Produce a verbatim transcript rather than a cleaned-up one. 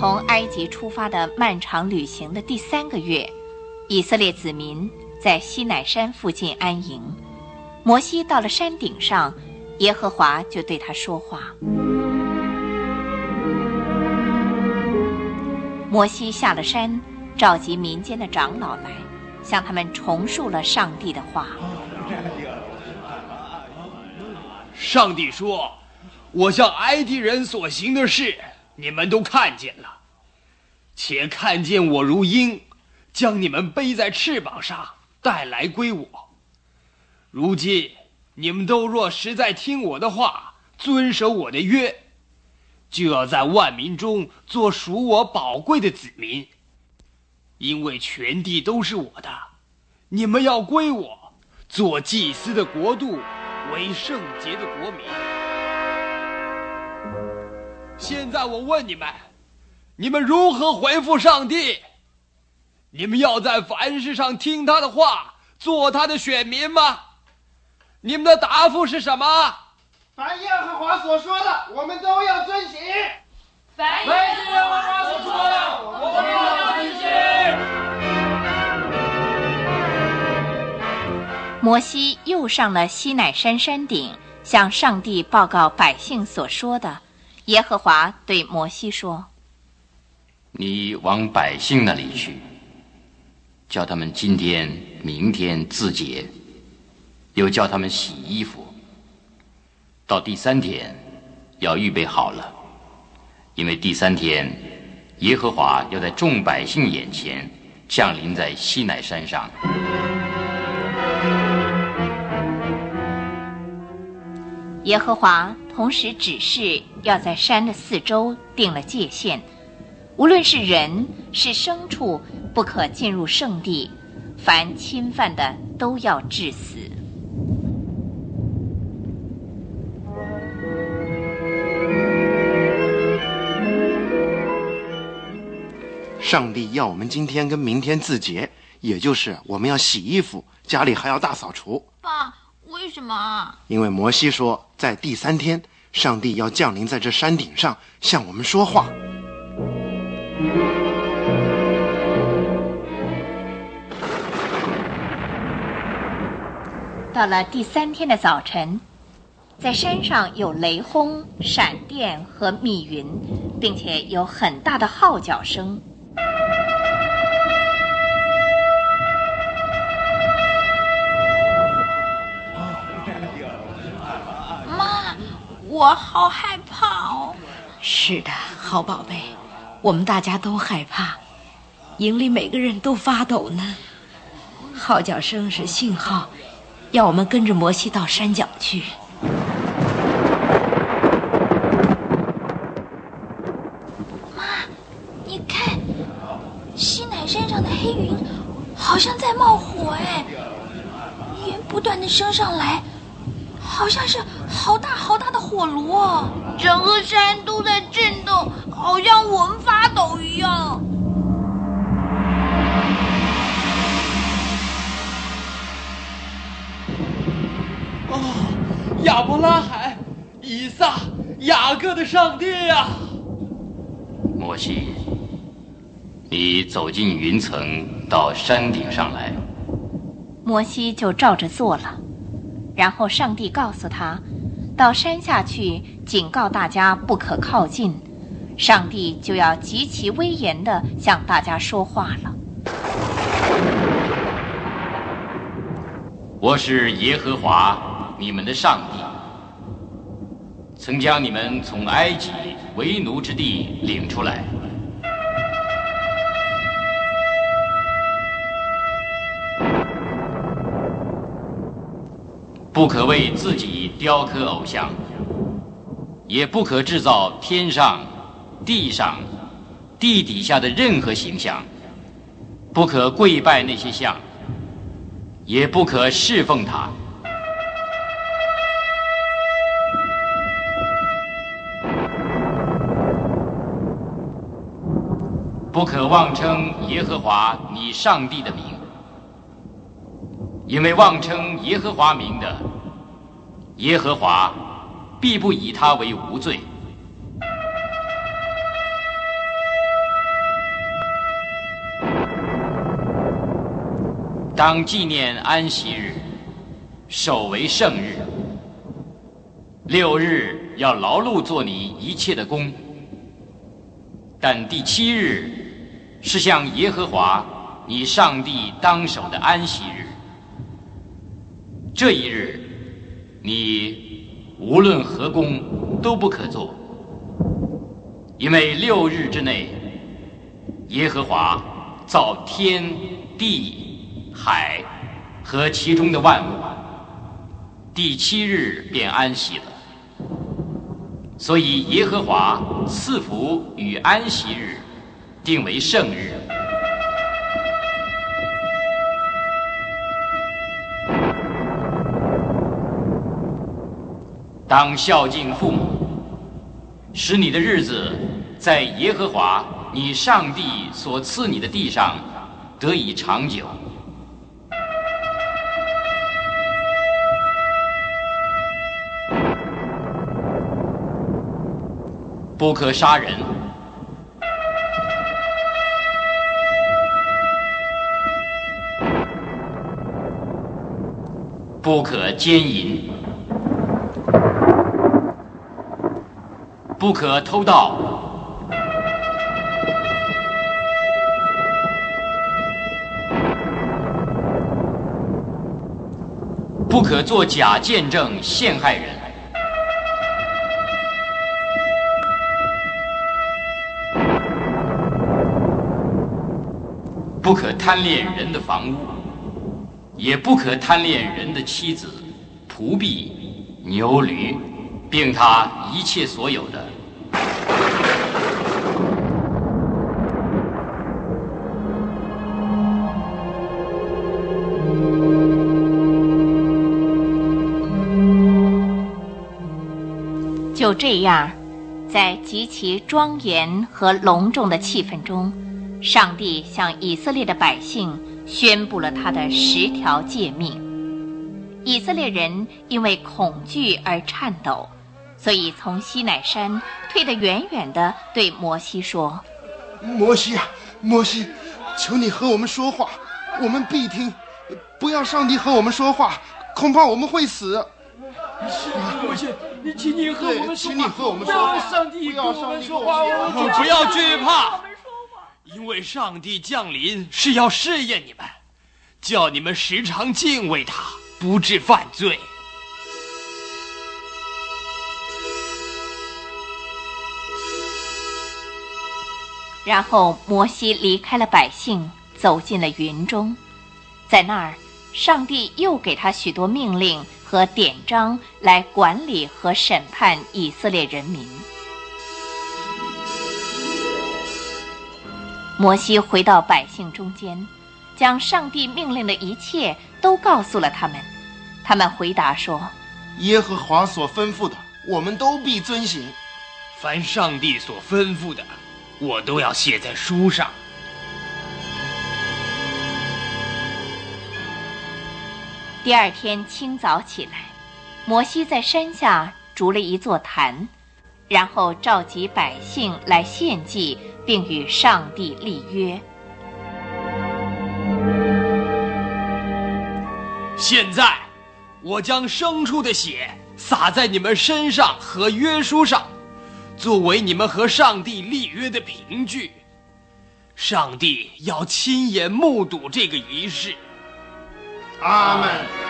从埃及出发的漫长旅行的第三个月，以色列子民在西乃山附近安营。摩西到了山顶上，耶和华就对他说话。摩西下了山，召集民间的长老来，向他们重述了上帝的话。 上帝说，我向埃及人所行的事，你们都看见了，且看见我如鹰，将你们背在翅膀上，带来归我。如今你们都若实在听我的话，遵守我的约，就要在万民中做属我宝贵的子民，因为全地都是我的，你们要归我，做祭司的国度，为圣洁的国民。现在我问你们，你们如何回复上帝？你们要在凡事上听他的话，做他的选民吗？你们的答复是什么？ 凡耶和华所说的，我们都要遵行。 凡耶和华所说的，我们都要遵行。 摩西又上了西乃山山顶，向上帝报告百姓所说的。耶和华对摩西说： 你往百姓那里去，叫他们今天明天自洁，又叫他们洗衣服，到第三天要预备好了，因为第三天耶和华要在众百姓眼前降临在西乃山上。 耶和华同时指示要在山的四周定了界限，无论是人是牲畜，不可进入圣地，凡侵犯的都要治死。 上帝要我们今天跟明天自洁，也就是我们要洗衣服，家里还要大扫除。 爸，为什么啊？ 因为摩西说，在第三天，上帝要降临在这山顶上，向我们说话。 到了第三天的早晨，在山上有雷轰、闪电和密云，并且有很大的号角声。 妈，我好害怕哦。 是的，好宝贝，我们大家都害怕，营里每个人都发抖呢。号角声是信号，要我们跟着摩西到山脚去。 妈，你看，西乃山上的黑云好像在冒火哎，云不断的升上来，好像是好大好大的火炉哦，整个山都在震动，好像我们发抖一样。 哦，亚伯拉罕、以撒、雅各的上帝呀！ 摩西，你走进云层，到山顶上来。 摩西就照着做了，然后上帝告诉他，到山下去警告大家不可靠近，上帝就要极其威严地向大家说话了。 我是耶和华你们的上帝，曾将你们从埃及为奴之地领出来。不可为自己雕刻偶像，也不可制造天上、地上、地底下的任何形象，不可跪拜那些像，也不可侍奉他。不可妄称耶和华你上帝的名，因为妄称耶和华名的，耶和华必不以他为无罪。 当纪念安息日，守为圣日。六日要劳碌做你一切的工，但第七日是向耶和华你上帝当守的安息日。这一日，你无论何工都不可做，因为六日之内，耶和华造天地海和其中的万物，第七日便安息了。所以耶和华赐福与安息日定为圣日。当孝敬父母，使你的日子在耶和华你上帝所赐你的地上得以长久。不可杀人，不可奸淫，不可偷盗，不可作假见证陷害人，不可贪恋人的房屋，也不可贪恋人的妻子、仆婢、牛驴，并他一切所有的。 就这样，在极其庄严和隆重的气氛中，上帝向以色列的百姓宣布了他的十条诫命。以色列人因为恐惧而颤抖，所以从西乃山退得远远的，对摩西说： 摩西啊，摩西，求你和我们说话，我们必听，不要上帝和我们说话，恐怕我们会死。 摩西，你请你和我们说话， 请你和我们说不话， 要上帝跟我们说话， 不不要惧怕，因为上帝降临是要试验你们，叫你们时常敬畏他，不致犯罪。 然后摩西离开了百姓，走进了云中。在那儿，上帝又给他许多命令和典章，来管理和审判以色列人民。摩西回到百姓中间，将上帝命令的一切都告诉了他们。他们回答说： 耶和华所吩咐的，我们都必遵行。 凡上帝所吩咐的，我都要写在书上。 第二天清早起来，摩西在山下筑了一座坛，然后召集百姓来献祭，并与上帝立约。 现在我将牲畜的血洒在你们身上和约书上，作为你们和上帝立约的凭据。上帝要亲眼目睹这个仪式。 阿们。